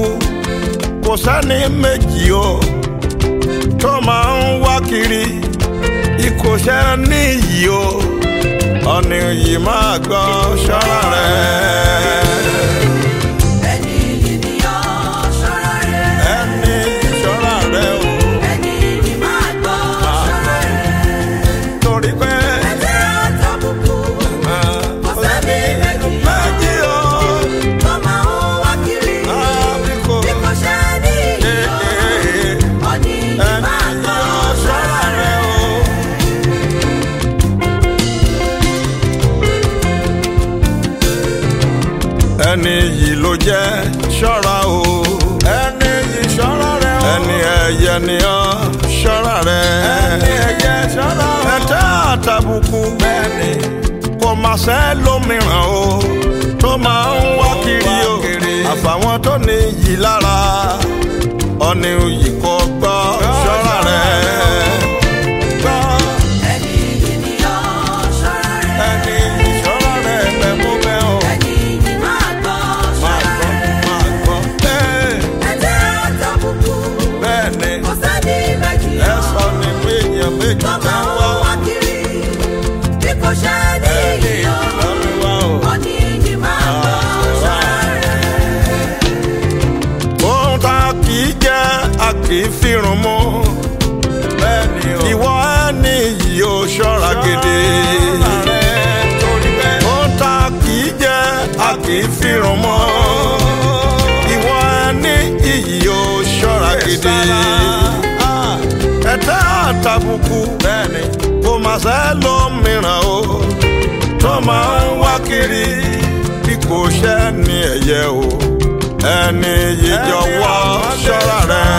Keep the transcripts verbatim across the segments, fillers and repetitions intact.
kò sẹ́ni méjì o tó máa ń wá kiri ìkòṣẹ́ níyì o ọ̀nì yìí máa gbọ́ ṣọ́ra rẹ̀. ẹni yìí ni ó ṣọ́ra rẹ̀. ẹni ṣọ́ra rẹ̀ o. ẹni yìí máa gbọ́ ṣọ́ra rẹ̀. torí pé ẹ̀jẹ̀ àtàbùkù kò sẹ́ni méjì méjì o tó máa ń wá kiri àbíkò ìkòṣẹ́ níyì o ọ̀nì yìí máa gbọ́ ṣọ́ra rẹ̀. ẹni yìí ló jẹ́ ṣọ́ra o. ẹni yìí ṣọ́ra rẹ̀ o. ẹni ẹ̀yẹ ni ọ́ ṣọ́ra rẹ̀. ẹni ẹ̀yẹ ṣọ́ra o. ẹ̀tẹ́ àtàbùkù bẹ́ẹ̀ni kò má ṣe lómìíràn o tó máa ń wá kiri o. àfàwọn tó ní yìí lára ọ̀nì yìí kò gbọ́ ṣọ́ra rẹ̀. ẹni yìí ni ó ṣọ́ra rẹ̀. ẹni yìí ṣọ́ra rẹ̀ bẹ́ẹ̀ mú bẹ́ẹ̀ o. ẹni yìí máa gbọ́ ṣọ́ra rẹ̀. máa gbọ́ bẹ́ẹ̀ ẹ̀jẹ̀ àtàbùkù bẹ́ẹ̀ni kò sẹ́ni méjì ẹ sọ ní méjì méjì tó tá máa ń wá wá kiri ìkòṣẹ́ níyì o lọ́mí wá o. ọ̀nì yìí máa gbọ́ ṣọ́ra rẹ̀. ohun tá a kì í jẹ́ a kì í fírun mú. bẹ́ẹ̀ni o. ìwọ ẹni yìí ó ṣọ́ra gidi. ohun tá a kì í jẹ́ a kì í fírun mú. ìwọ ẹni yìí ó ṣọ́ra gidi. ẹ̀tẹ́ àtàbùkù bẹ́ẹ̀ni kò má ṣe lómìíràn o tó máa ń wá kiri bí kò ṣe ní ẹ̀yẹ o ẹni yìí jọ̀wọ́ ṣọ́ra rẹ̀.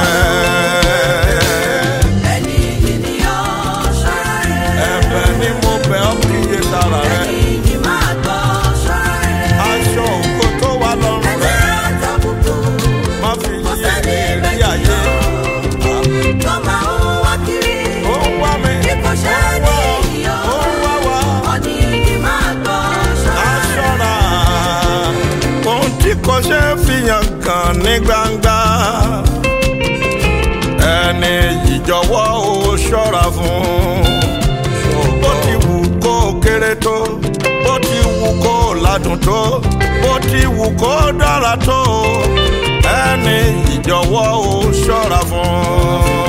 ẹni yìí ni ó ṣọ́ra rẹ̀. ẹ̀bẹ̀ ni mo bẹ̀ ọ́ kí iye sára rẹ̀. ẹni yìí máa gbọ́ ṣọ́ra rẹ̀. aṣọ òkò tó wà lọ́rùn rẹ̀ ẹ̀jẹ̀ àtàbùkù má fi kò yí sẹ́ni èyí méjì ayé. tó máa ń wá kiri ó ń wá mi ìkòṣẹ́ níyì o ó ń wá wá ọ̀nì yìí máa gbọ́ ṣọ́ra rẹ̀. aṣọra ohun tí kò ṣe é fihàn kan ní gbangba ẹni yìí jọ̀wọ́ ó ṣọ́ra fún. bó ti wù kó kéré tó bó ti wù kó ládùn tó bó ti wù kó dára tó ẹni yìí jọ̀wọ́ ó ṣọ́ra fún.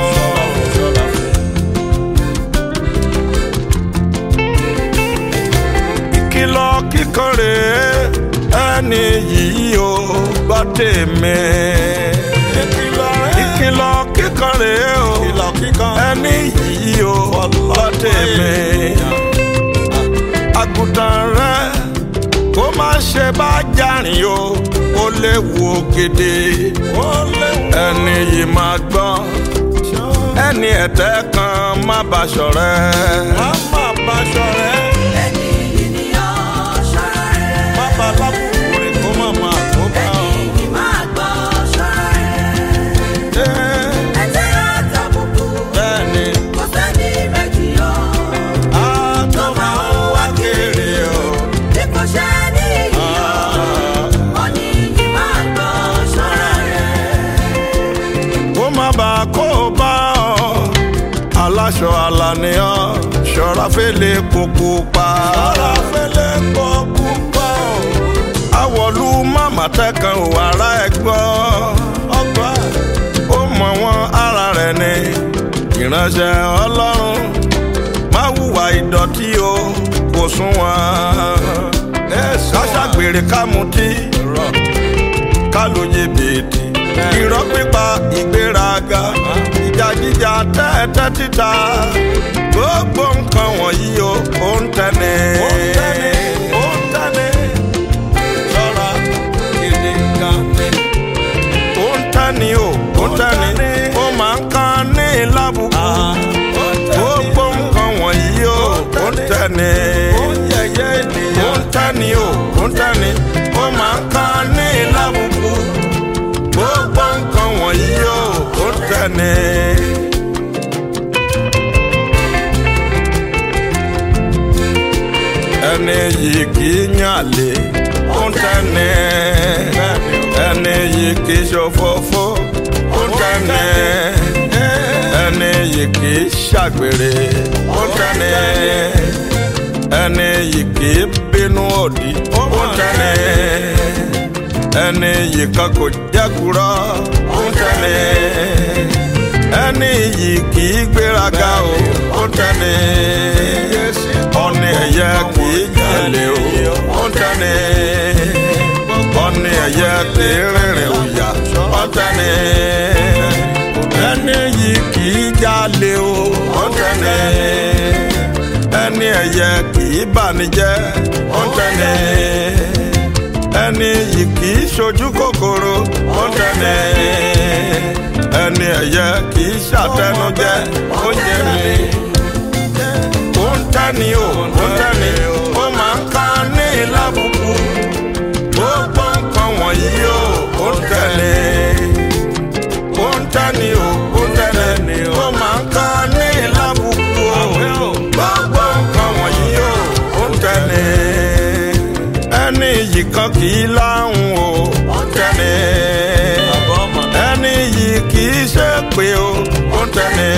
ìkìlọ̀ kíkan rèé ẹni yìí ó gbọ́ tèmi. ìkìlọ̀ kíkan rèé o ẹni yìí ó gbọ́ tèmi. àgùntàn rẹ kó má ṣe bá jàrìn o ó léwu ògèdè ẹni yìí máa gbọ́ ẹni ẹ̀tẹ́ kan má bá ṣọ̀rẹ́. má má bá ṣọ̀rẹ́. ẹni yìí ni ó ṣọ́ra rẹ̀. má bá lábùkù rẹ̀ kó má máa kó bá ọ. ẹni yìí máa gbọ́ ṣọ́ra rẹ̀. ẹ̀jẹ̀ àtàbùkù bẹ́ẹ̀ni kò sẹ́ni méjì o a tó máa ń wá kiri o. ìkòṣẹ́ níyì o ọ̀nì yìí máa gbọ́ ṣọ́ra rẹ̀. kó má bàa kó bá ọ aláṣọ àlàníyàn ṣọ́ra fẹ́lẹ́ kókó pa. ṣọ́ra fẹ́lẹ́ kókó pa o. àwọ̀lú màmá tẹ́kan ò ara ẹ̀ gbọ́. ọgbà ó mọ̀ wọ́n ara rẹ̀ ni ìránṣẹ́ ọlọ́run má hùwà ìdọ̀tí o kò sún wọn. ká ṣàgbèrè ká mutí ká lóye bèèdì irọ́ pípa ìgbéraga ìjà jíjà tẹ́tẹ́ títa gbogbo nǹkan wọ̀nyí o ó ń tẹ́ni. ó ń tẹ́ni ó ń tẹ́ni ṣọ́ra gidi gan ni. ó ń tẹ́ni o ó ń tẹ́ni ó máa ń kan ní lábùkù gbogbo nǹkan wọ̀nyí o ó ń tẹ́ni. ó ń yẹ̀yẹ́ ènìyàn ó ń tẹ́ni o ó ń tẹ́ni ó máa ń kan ní lábùkù gbogbo nǹkan wọ̀nyí o ó ń tẹ́ni. ẹni yìí kì í yàn lé ó ń tẹ́ni ẹni yìí kì í ṣòfófó ó tẹ́ni ẹni yìí kì í ṣàgbèrè ó tẹ́ni ẹni yìí kì í bínú òdì ó tẹ́ni ẹni yìí kan kò jẹ́kúrọ́ ó tẹ́ni ẹni yìí kì í gbéraga o ó tẹ́ni ọ̀nì ẹ̀yẹ kì í jalè o ó tẹ́ni ọ̀nì ẹ̀yẹ kì í rìnrìn òyà ó tẹ́ni ẹni yìí kì í jalè o ó tẹ́ni ẹni ẹ̀yẹ kì í bànújẹ́ ó tẹ́ni ẹni yìí kì í ṣojú kòkòrò ó tẹ́ni ẹni ẹ̀yẹ kì í ṣàtẹnujẹ oúnjẹ mi ó ń tẹ́ni o ó ń tẹ́ni ó máa ń ká ní ìlàbùkù gbogbo nǹkan wọ̀nyí o ó ń tẹ́ni ó ń tẹ́ni o ó ń tẹ́ni ó máa ń ká ní ìlàbùkù o gbogbo nǹkan wọ̀nyí o ó ń tẹ́ni ẹni yìí kan kì í láhùn o ó ń tẹ́ni ẹni yìí kì í ṣe pé o ó ń tẹ́ni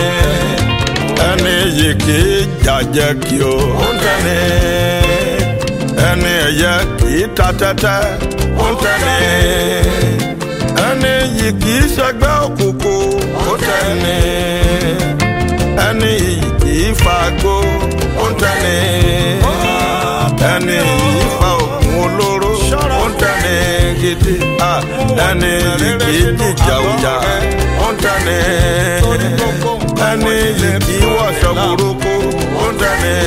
ẹni yìí kì í jàjẹ́ kí o ó ń tẹ́ni ẹni ẹ̀yẹ kì í ta tẹ́tẹ́ ó ń tẹ́ni ẹni yìí kì í ṣẹgbẹ́ òkùnkùn ó ń tẹ́ni ẹni yìí kì í fagbó ó ń tẹ́ni ẹni yìí fa òògùn olóró ó ń tẹ́ni gidi ẹni yìí kì í dìjà ọjà ó ń tẹ́ni ẹni yìí kì í wọṣọ burúkú ó ń tẹ́ni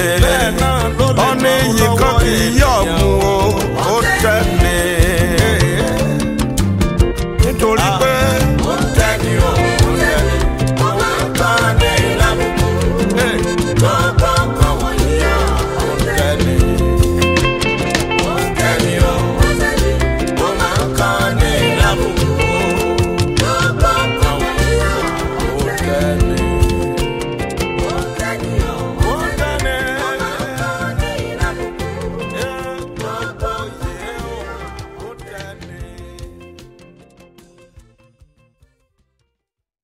ọ̀nì yìí kan kì í yọ̀ mú o ó tẹ́ni nítorí pé